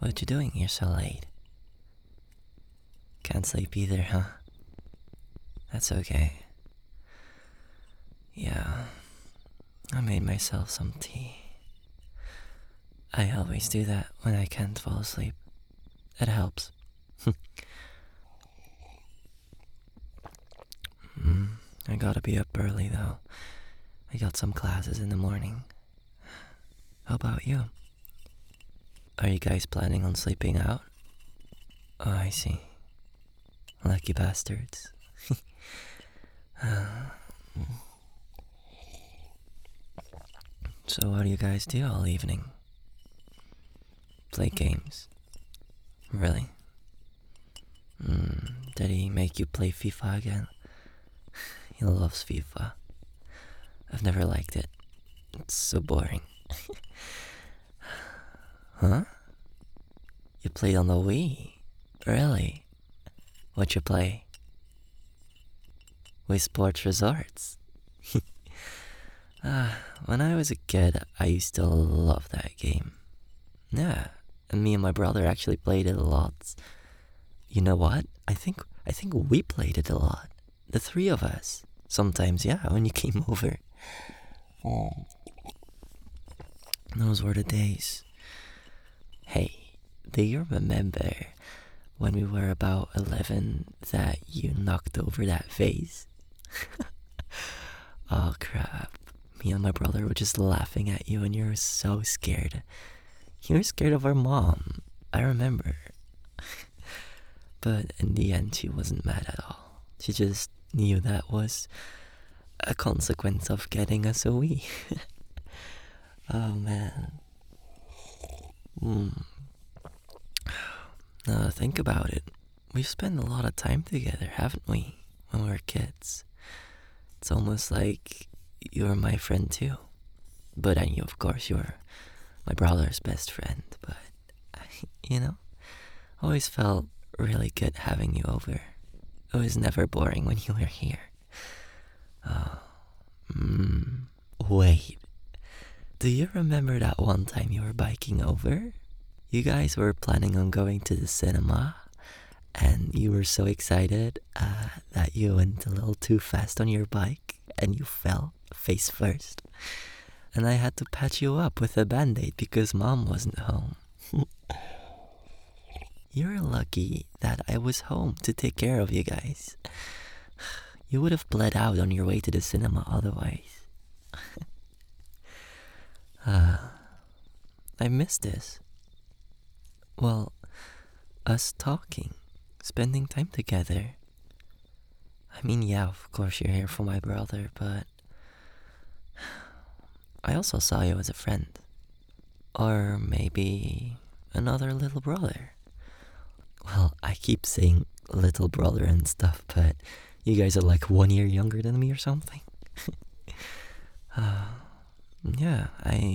What you doing here so late? Can't sleep either, huh? That's okay. Yeah, I made myself some tea. I always do that when I can't fall asleep. It helps. I gotta be up early though. I got some classes in the morning. How about you? Are you guys planning on sleeping out? Oh, I see. Lucky bastards. So what do you guys do all evening? Play games? Really? Did he make you play FIFA again? He loves FIFA. I've never liked it. It's so boring. Huh? You played on the Wii? Really? What you play? Wii Sports Resorts? When I was a kid, I used to love that game. Yeah, and me and my brother actually played it a lot. You know what? I think we played it a lot. The three of us. Sometimes, yeah, when you came over. Those were the days. Hey, do you remember when we were about 11 that you knocked over that vase? Oh crap. Me and my brother were just laughing at you and you were so scared. You were scared of our mom. I remember. But in the end, she wasn't mad at all. She just knew that was a consequence of getting us a Wii. Oh man. Now think about it. We've spent a lot of time together, haven't we? When we were kids. It's almost like you're my friend too. But and you, of course, you're my brother's best friend. But, always felt really good having you over. It was never boring when you were here. Oh, wait. Do you remember that one time you were biking over? You guys were planning on going to the cinema, and you were so excited that you went a little too fast on your bike, and you fell face first. And I had to patch you up with a band-aid because Mom wasn't home. You're lucky that I was home to take care of you guys. You would have bled out on your way to the cinema otherwise. I miss this. Well, us talking, spending time together. I mean, yeah, of course you're here for my brother, but I also saw you as a friend. Or maybe another little brother. Well, I keep saying little brother and stuff, but you guys are like 1 year younger than me or something. Yeah,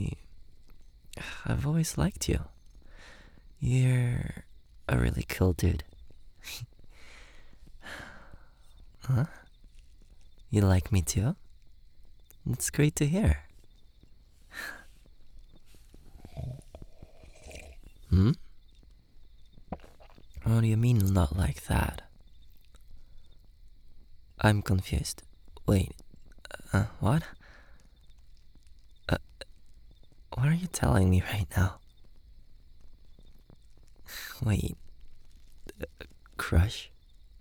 I've always liked you. You're a really cool dude. Huh? You like me too? It's great to hear. What do you mean not like that? I'm confused. Wait, what? What are you telling me right now? Wait, crush?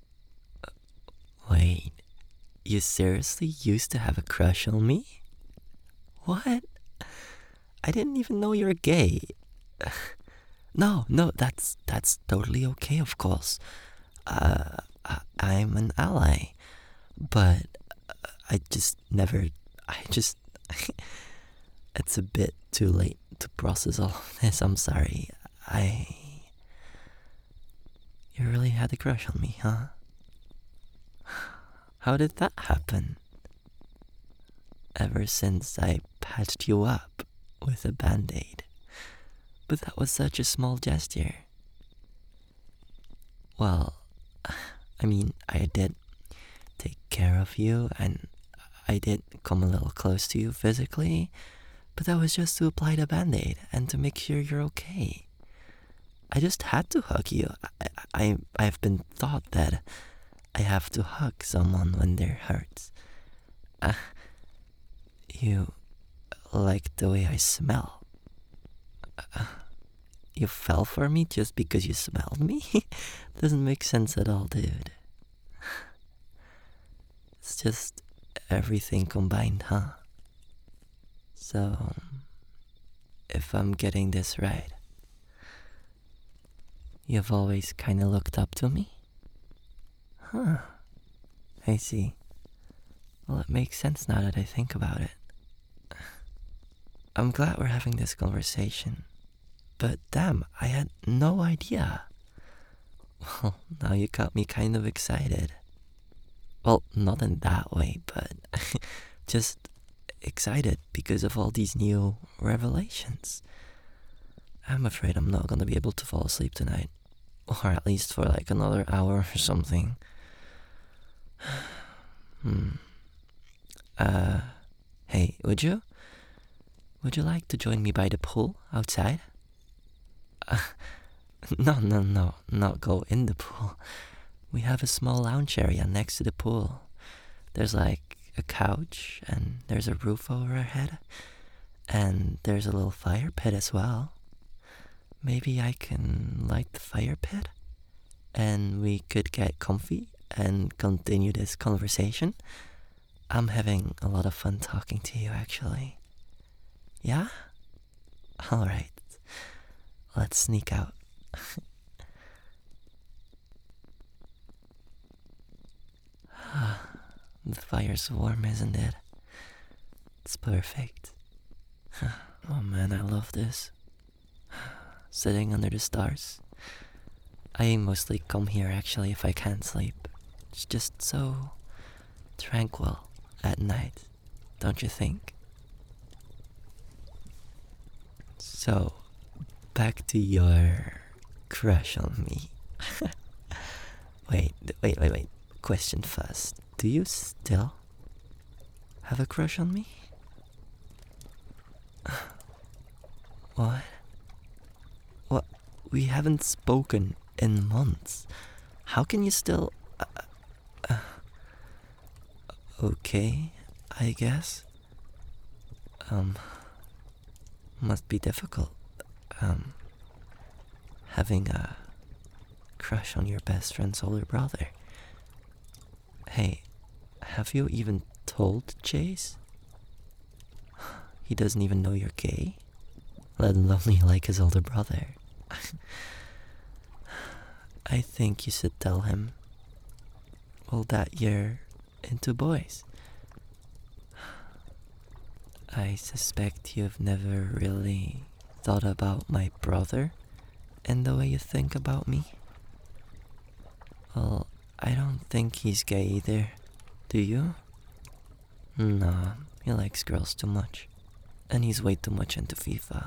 Wait, you seriously used to have a crush on me? What? I didn't even know you're gay. No, that's totally okay, of course. I'm an ally, but I just never. It's a bit too late to process all of this. I'm sorry. You really had a crush on me, huh? How did that happen? Ever since I patched you up with a band-aid. But that was such a small gesture. Well, I mean, I did take care of you and I did come a little close to you physically, but that was just to apply the band-aid and to make sure you're okay. I just had to hug you. I've been taught that I have to hug someone when they're hurt. Uh, you like the way I smell. You fell for me just because you smelled me? Doesn't make sense at all, dude. It's just everything combined, huh? So, if I'm getting this right, you've always kinda looked up to me? Huh. I see. Well, it makes sense now that I think about it. I'm glad we're having this conversation. But damn, I had no idea. Well, now you got me kind of excited. Well, not in that way, but just excited because of all these new revelations. I'm afraid I'm not gonna be able to fall asleep tonight. Or at least for like another hour or something. Hey, would you? Would you like to join me by the pool outside? No, not go in the pool. We have a small lounge area next to the pool. There's like a couch, and there's a roof over our head, and there's a little fire pit as well. Maybe I can light the fire pit, and we could get comfy and continue this conversation. I'm having a lot of fun talking to you, actually. Yeah? Alright. Let's sneak out. The fire's warm, isn't it? It's perfect. Oh man, I love this. Sitting under the stars. I mostly come here actually if I can't sleep. It's just so tranquil at night, don't you think? So, back to your crush on me. Wait. Question first. Do you still have a crush on me? What? What? We haven't spoken in months. How can you still... Okay, I guess. Must be difficult. Having a crush on your best friend's older brother. Hey, have you even told Chase? He doesn't even know you're gay, let alone you like his older brother. I think you should tell him, well, that you're into boys. I suspect you've never really thought about my brother and the way you think about me. Well, I don't think he's gay either. Do you? Nah, he likes girls too much. And he's way too much into FIFA.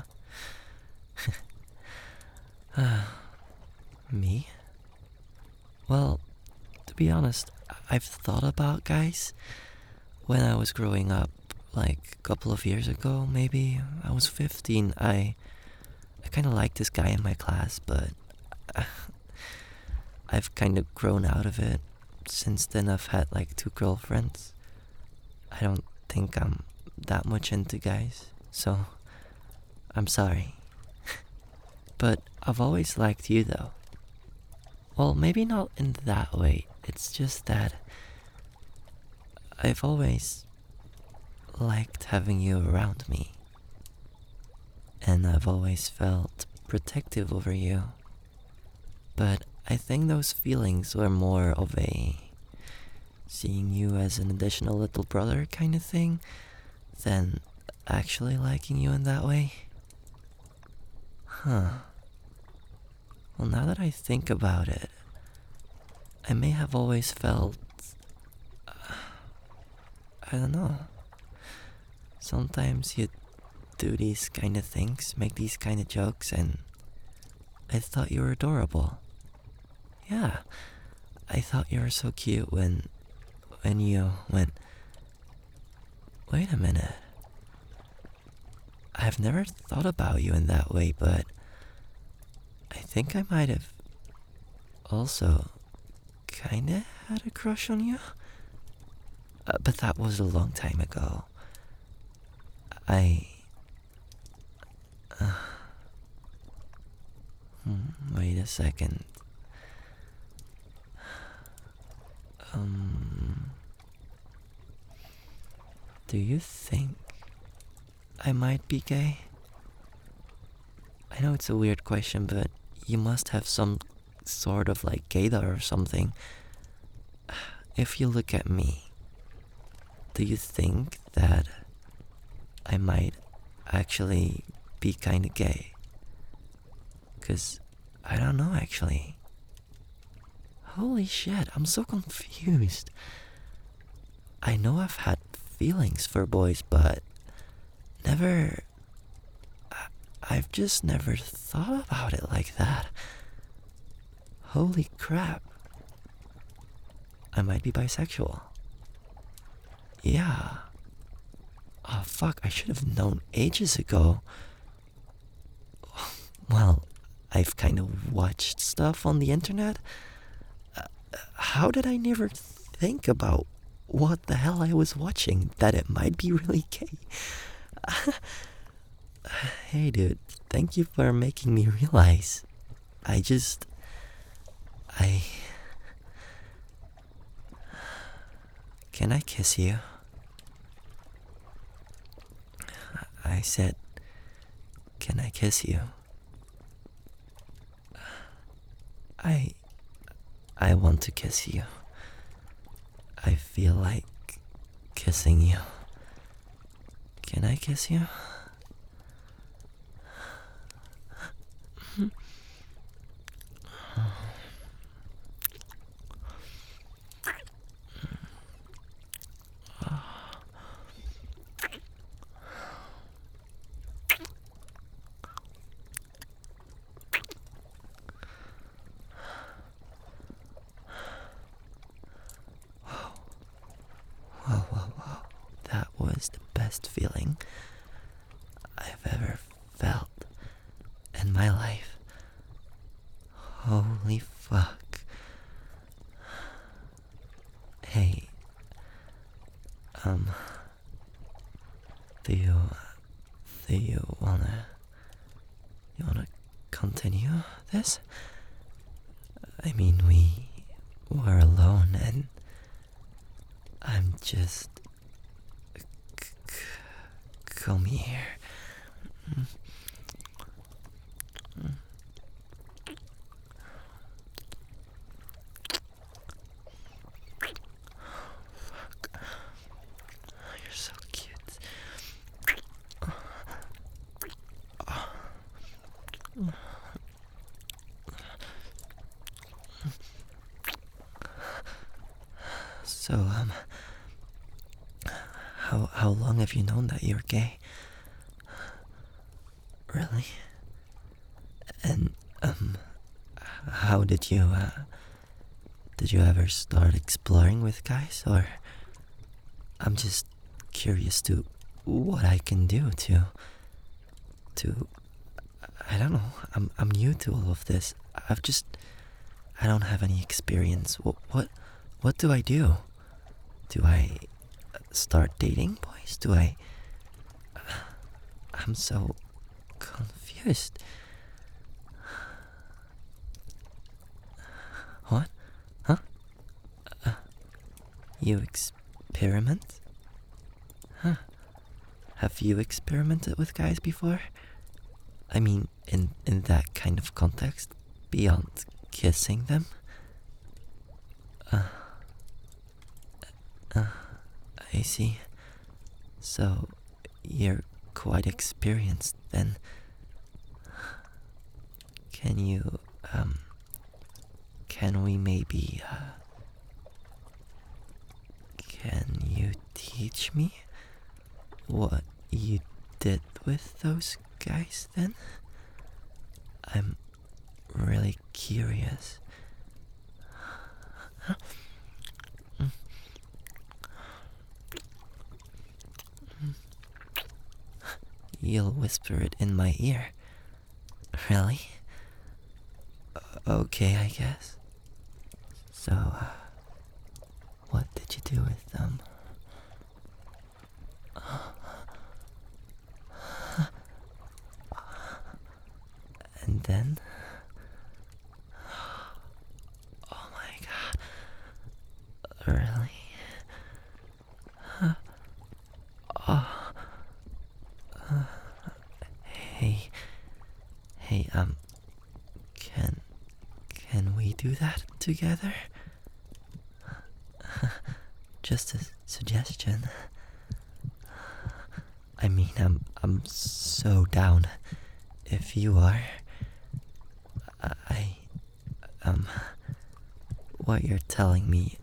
Me? Well, to be honest, I've thought about guys. When I was growing up, like a couple of years ago, maybe, I was 15, I kind of liked this guy in my class, but I've kind of grown out of it. Since then, I've had like 2 girlfriends. I don't think I'm that much into guys, so I'm sorry. But I've always liked you, though. Well, maybe not in that way. It's just that I've always liked having you around me. And I've always felt protective over you. But I think those feelings were more of a seeing you as an additional little brother kind of thing than actually liking you in that way. Huh. Well, now that I think about it, I may have always felt... I don't know. Sometimes you do these kind of things, make these kind of jokes, and I thought you were adorable. Yeah, I thought you were so cute when you went... Wait a minute. I've never thought about you in that way, but I think I might have also kinda had a crush on you. But that was a long time ago. I. Wait a second. Do you think I might be gay? I know it's a weird question, but you must have some sort of like gaydar or something. If you look at me, do you think that I might actually be kinda gay? 'Cause I don't know actually. Holy shit, I'm so confused. I know I've had feelings for boys, but never. I've just never thought about it like that. Holy crap. I might be bisexual. Yeah. Oh fuck, I should have known ages ago. Well, I've kind of watched stuff on the internet. How did I never think about what the hell I was watching, that it might be really gay? Hey dude, thank you for making me realize. I. Can I kiss you? I said, can I kiss you? I want to kiss you. I feel like kissing you. Can I kiss you? Whoa. That was the best feeling I've ever felt in my life. Holy fuck. Hey, do you wanna continue this? I mean, we were alone and I'm just. Come here. Fuck. You're so cute. So, how long have you known that you're gay? Really? And, how did you ever start exploring with guys, or? I'm just curious to what I can do to, I don't know, I'm new to all of this. I don't have any experience. What do I do? Do I start dating boys? I'm so confused. What? Huh? You experiment? Huh. Have you experimented with guys before? I mean, in that kind of context, beyond kissing them? I see. So, you're quite experienced then. Can you, can we maybe, can you teach me what you did with those guys then? I'm really curious. You'll whisper it in my ear. Really? Okay, I guess. So, what did you do with them? And then? Oh my god. Really? Oh. Hey. Hey, can we do that together? Just a suggestion. I mean, I'm so down. If you are, I, what you're telling me,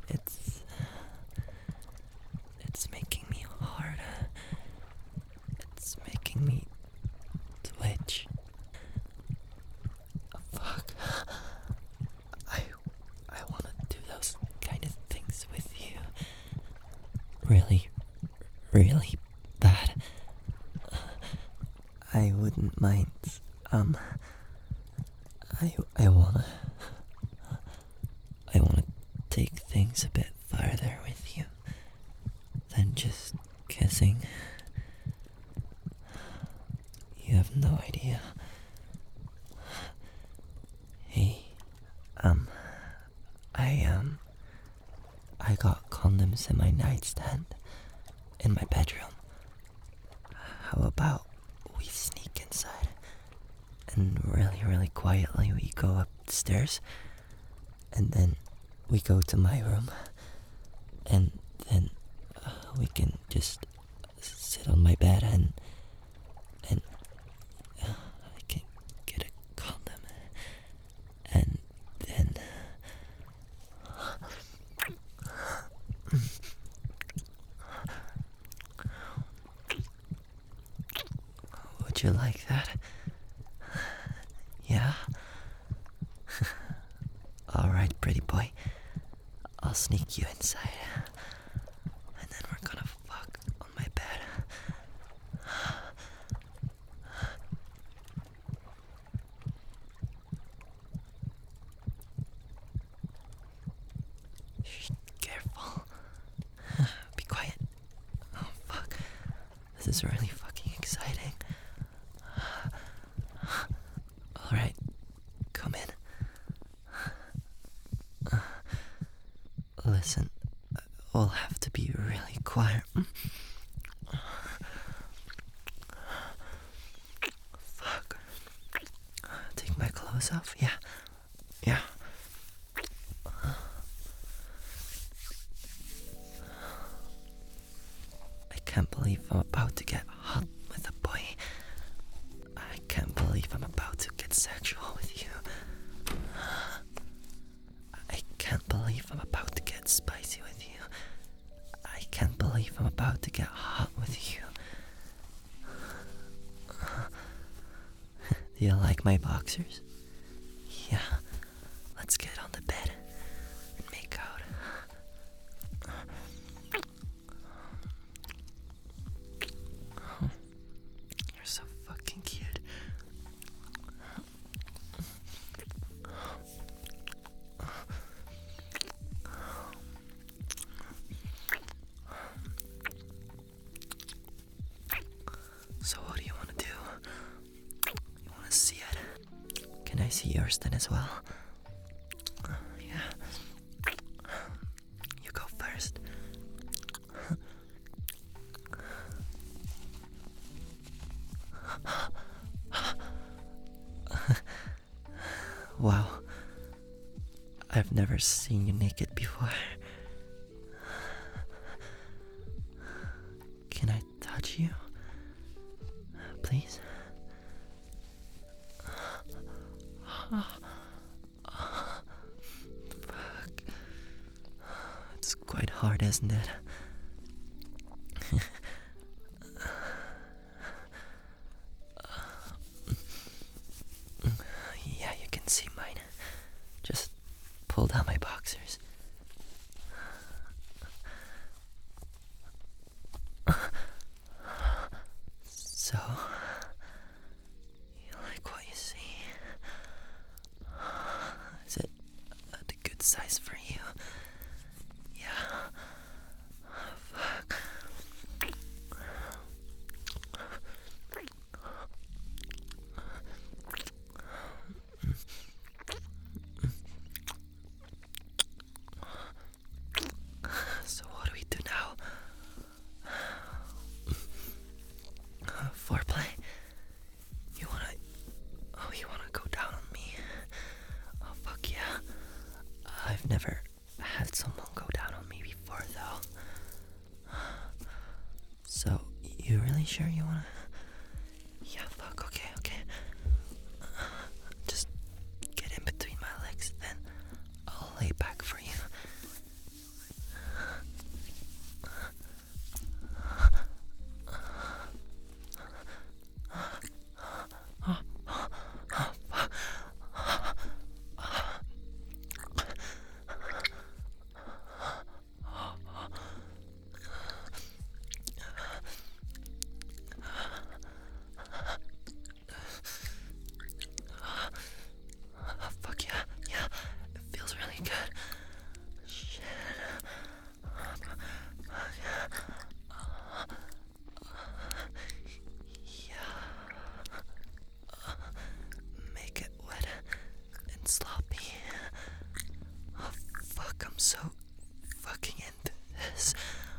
it's making me hard. It's making me twitch. Fuck. I want to do those kind of things with you. Really, really bad. I wouldn't mind. I wanna take things a bit farther with you than just kissing. You have no idea. Hey, I got condoms in my nightstand in my bedroom. How about we sneak inside and really, really quietly we go upstairs and then we go to my room and then we can just sit on my bed and I can get a condom and then would you like that? Yeah? Alright, pretty boy. I'll sneak you inside. And then we're gonna fuck on my bed. Shh, careful. Be quiet. Oh, fuck. This is really fucking exciting. Alright, come in. Listen, we'll have to be really quiet. Fuck. Take my clothes off? Yeah. Yeah. I can't believe I'm about to get hot with a boy. I can't believe I'm about to get sexual with you. I can't believe I'm about to get spicy with you. I can't believe I'm about to get hot with you. Do you like my boxers? Yeah. Let's get on the bed and make out. You're so fucking cute. So what do you want to do? You want to see it? Can I see yours then as well? Yeah. You go first. Wow. I've never seen you naked before. Can I touch you? Please? Fuck. It's quite hard, isn't it? Yeah, you can see mine. Just pull down my boxers. So, you like what you see? perfect size for you. Yeah. Fuck. So what do we do now? Foreplay? You wanna go down on me? Oh fuck yeah. I've never had someone go down on me before though. So, you really sure you wanna? Yeah, fuck, okay. Just get in between my legs, then I'll lay back for you. Fuck yeah, it feels really good. Shit. Yeah. Make it wet and sloppy. Oh fuck, I'm so fucking into this.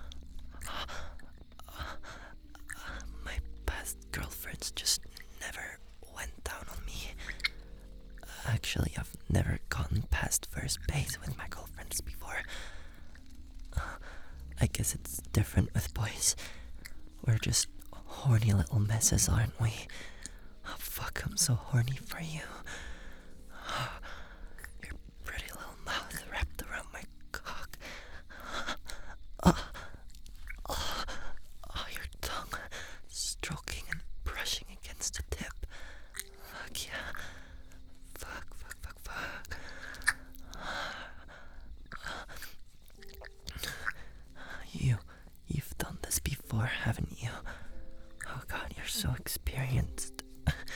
My past girlfriends just never went down on me. Actually, I've never gotten past first base with my girlfriends before. I guess it's different with boys. We're just horny little messes, aren't we? Oh, fuck, I'm so horny for you. Your pretty little mouth wrapped around my cock. Your tongue stroking and brushing against the tip. Fuck yeah. Fuck. You've done this before, haven't you? Oh god, you're so experienced.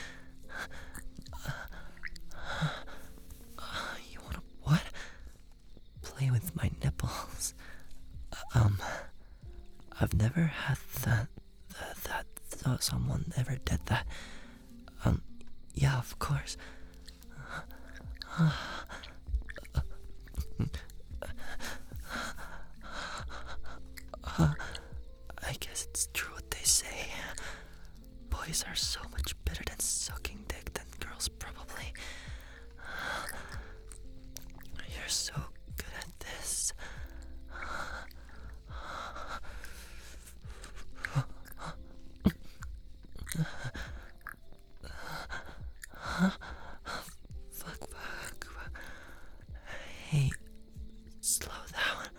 You wanna what? Play with my nipples? I've never had that someone ever did that. Yeah, of course. I guess it's true what they say. Boys are so much better than sucking dick than girls, probably. You're so good at this. Fuck. Hey, slow down.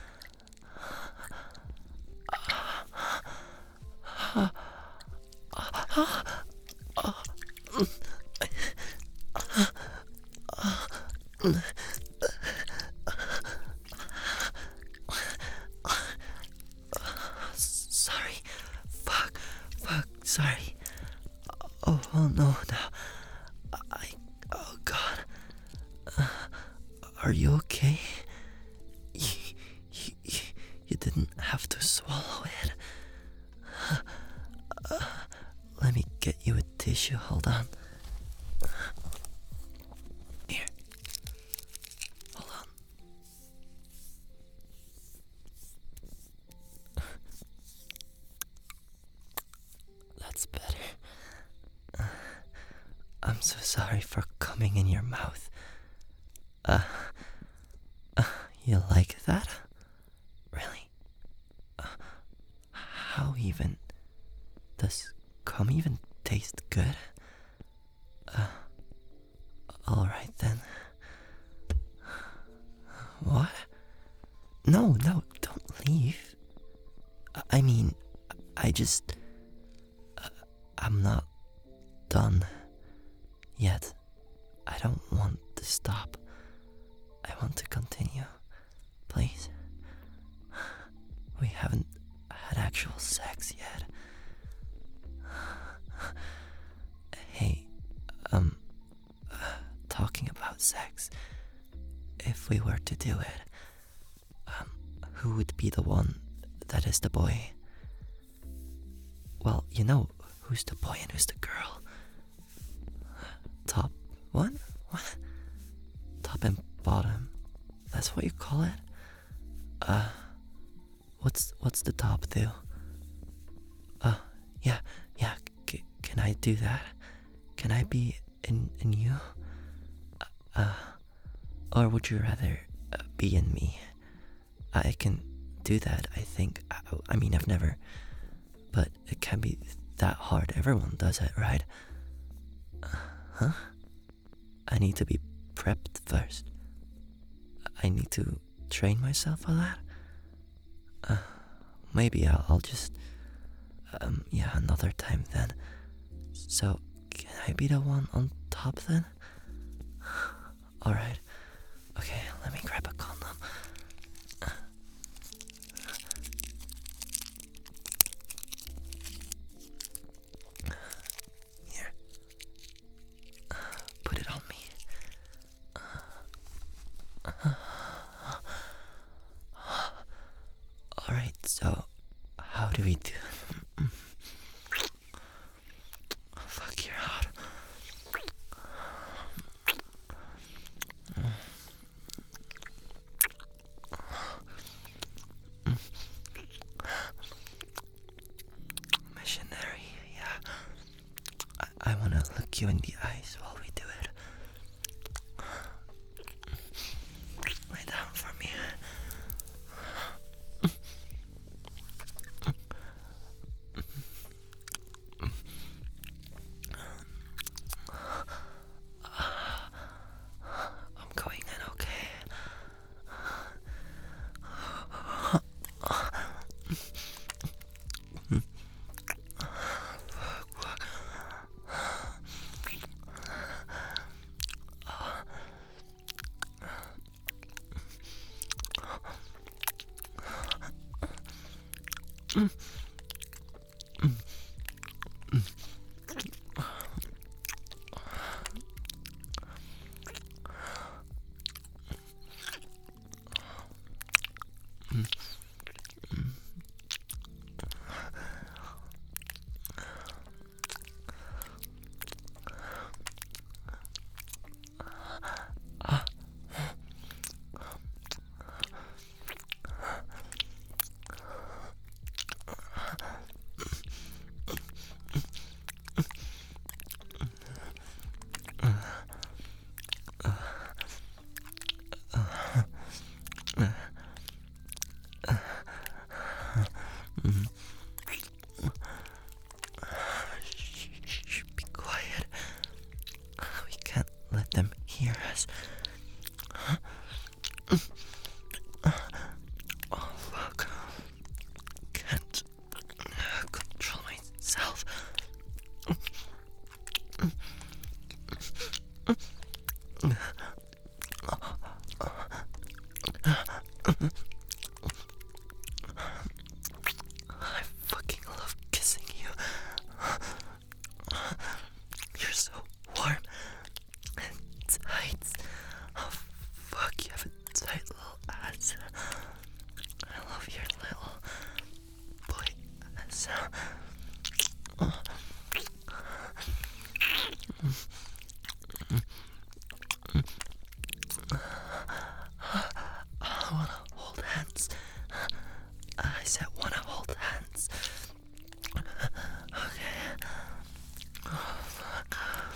Sorry. Fuck. Sorry. Oh no. Oh god. Are you okay? You didn't have to swallow it. Let me get you a tissue. Hold on. Here. Hold on. That's better. I'm so sorry for coming in your mouth. You like that? Really? How even? Does cum even taste good? Alright then. What? No, don't leave. I mean, I'm not done yet. I don't want to stop. I want to continue. Please. We haven't had actual sex yet. Hey, talking about sex, if we were to do it, who would be the one that is the boy? Well, you know who's the boy and who's the girl. Top one? What? Top and bottom. That's what you call it? What's the top do? Yeah. Can I do that? Can I be in you? Or would you rather be in me? I can do that, I think. I mean, I've never, but it can be that hard. Everyone does it, right? Huh? I need to be prepped first. I need to train myself for that. Maybe I'll just, another time then. So, can I be the one on top then? Alright. Okay, let me grab a condom. Here. Put it on me. Alright, so how do we do? Fuck, you're hot. Missionary, yeah. I wanna look you in the eyes while we do it. Lay down for me. I'm going in, okay? Shh, be quiet. We can't let them hear us. Oh, fuck. Can't control myself. I fucking love kissing you. You're so warm and tight. Oh fuck, you have a tight little ass. I love your little boy ass. I wanna hold hands. I said wanna hold hands. Okay. Oh, fuck.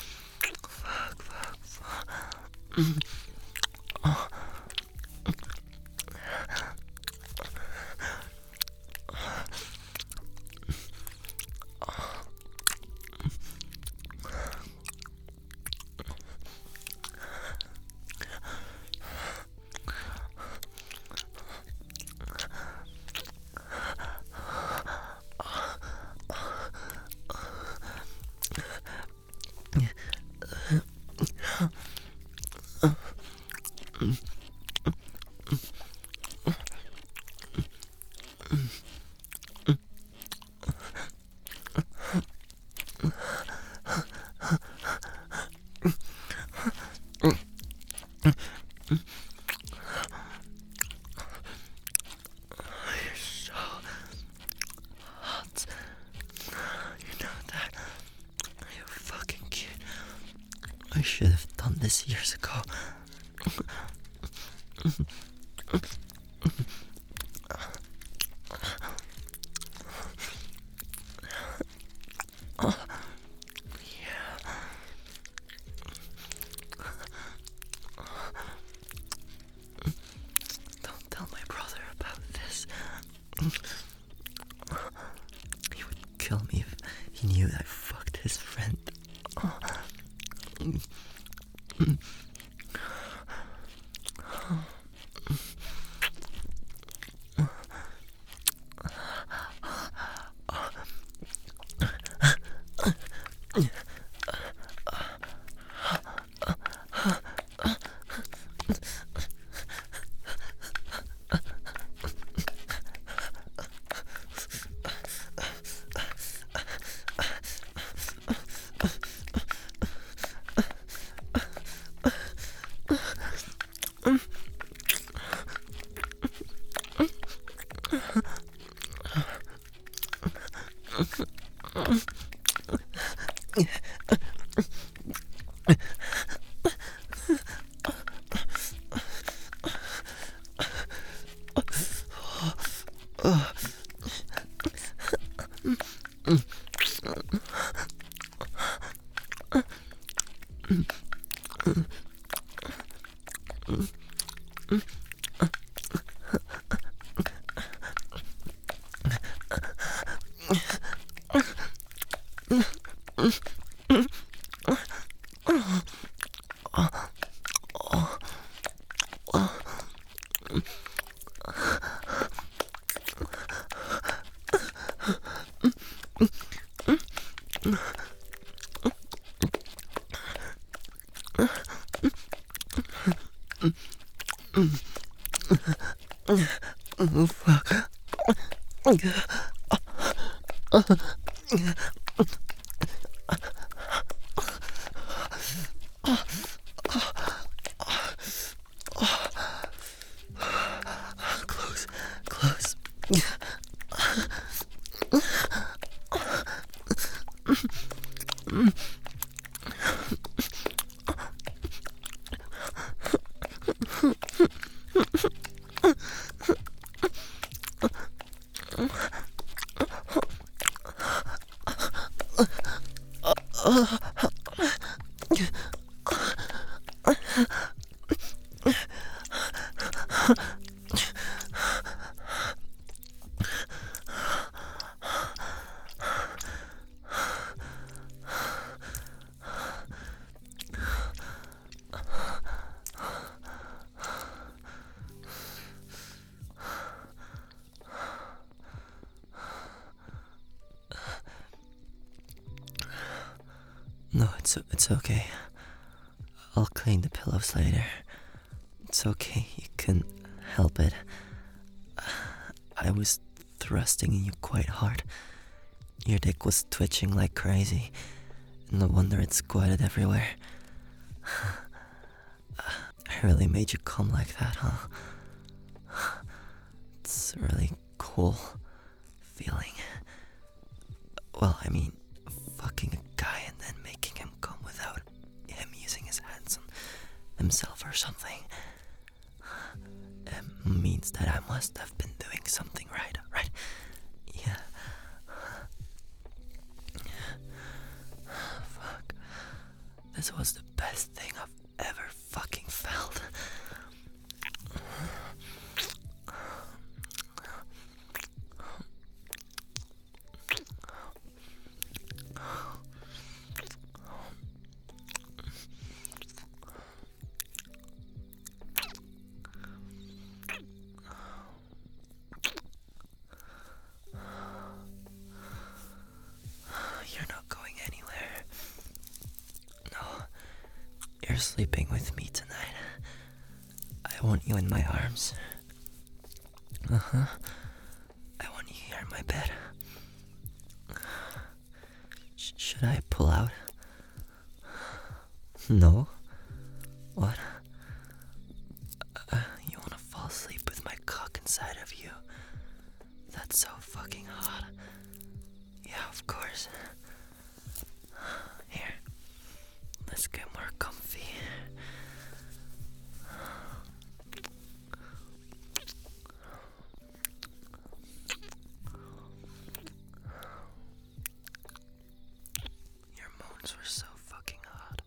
Oh. Don't tell my brother about this. He would kill me if he knew that I fucked his friend. Oh, fuck. Close, close. No, it's okay. I'll clean the pillows later. It's okay, you couldn't help it. I was thrusting in you quite hard. Your dick was twitching like crazy. No wonder it squatted everywhere. I really made you come like that, huh? It's really cool feeling. Well, I mean, fucking a guy and then making him come without him using his hands on himself or something. It means that I must have been doing something right? Yeah. Fuck. This was the best thing I've ever fucking felt. You're not going anywhere. No, you're sleeping with me tonight. I want you in my arms. Uh-huh. I want you here in my bed. Should I pull out? No? What? You wanna fall asleep with my cock inside of you? That's so fucking hot. Yeah, of course. Here. Let's get more comfy. Those were so fucking hot.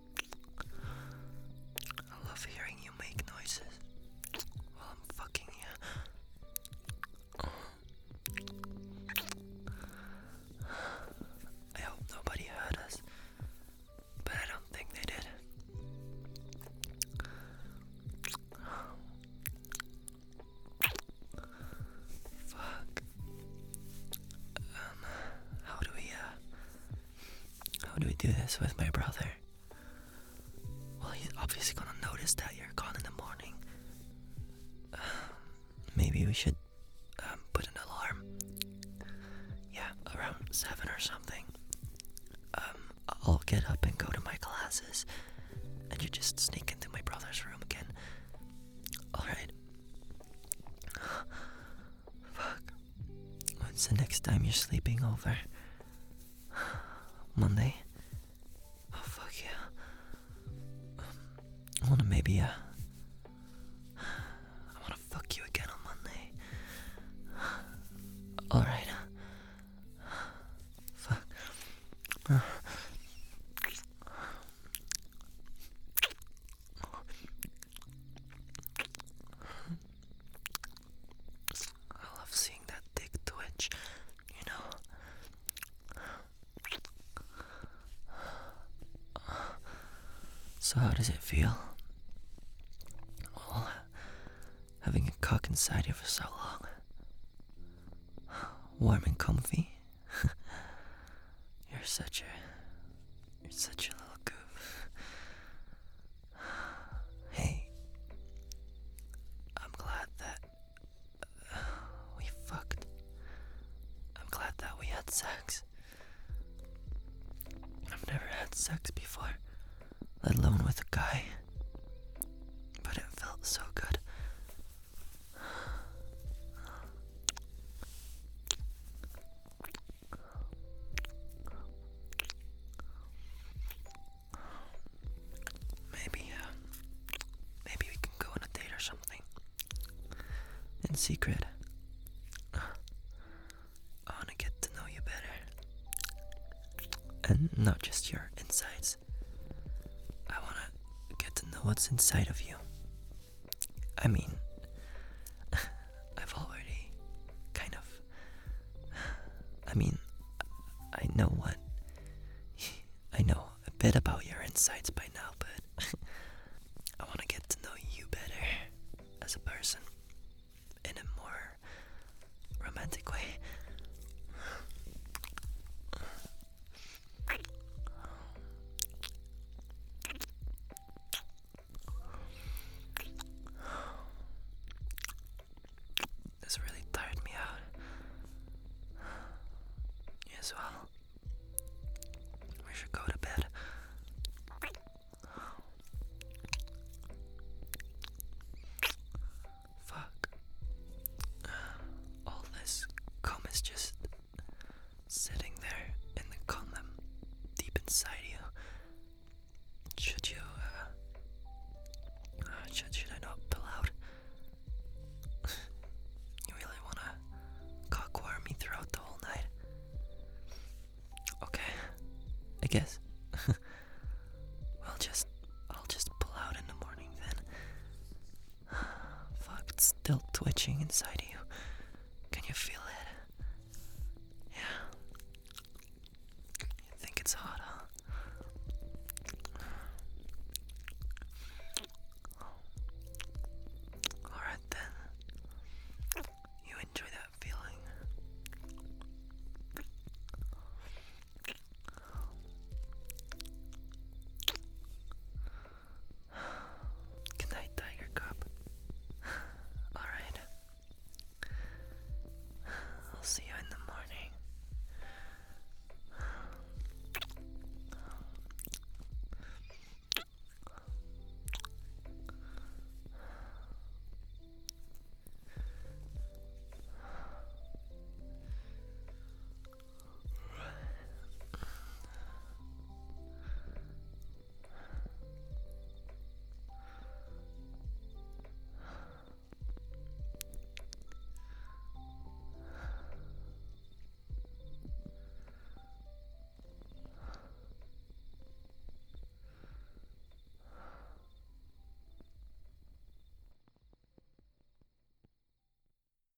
I love hearing you make noises while I'm fucking you. I hope nobody heard us, but I don't think they did. Fuck. How do we do this with my brother? Well, he's obviously gonna notice that you're gone in the morning. Maybe we should put an alarm. Yeah, around 7 or something. I'll get up and go to my classes, and you just sneak into my brother's room again. Alright. Fuck. When's the next time you're sleeping over? Monday? Oh, fuck yeah. I wanna fuck you again on Monday. Alright. Fuck. I love seeing that dick twitch, you know. So how does it feel? Well, having a cock inside you for so long. Warm and comfy. You're such a little goof. Hey, I'm glad that we fucked. I'm glad that we had sex. I've never had sex before, let alone with a guy. But it felt so good. Maybe we can go on a date or something. In secret. I want to get to know you better. And not just your insides. I want to get to know what's inside of you. I mean, I've already kind of... I know I know a bit about your insides by now, but I want to get to know you better as a person in a more romantic way. This really tired me out. You as well. We should go to bed. Fuck. All this cum is just sitting there in the condom deep inside you. Should you, should I not pull out? You really wanna cock-wire me throughout the whole night? Okay, I guess. I'll just pull out in the morning then. Fuck, it's still twitching inside you. Can you feel it?